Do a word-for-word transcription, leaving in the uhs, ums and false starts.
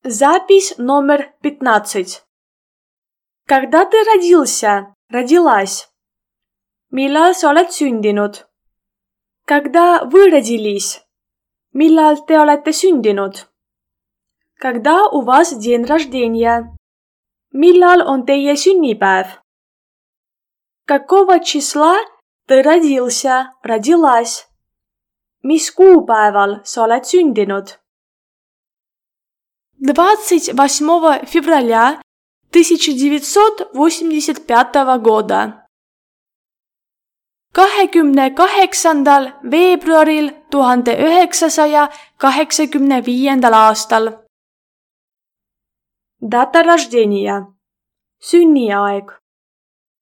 Запись номер пятнадцать. Когда ты родился, родилась? Millal sa oled sündinud? Когда вы родились? Millal te olete sündinud? Когда у вас день рождения? Millal on teie sünnipäev? Какого числа ты родился, родилась? Mis kuupäeval sa oled sündinud? двадцать восьмого февраля тысяча девятьсот восемьдесят пятого года. kahekümne kaheksandal veebruaril tuhande üheksasaja kaheksakümne viiendal aastal. Data рождения. Sünniaeg.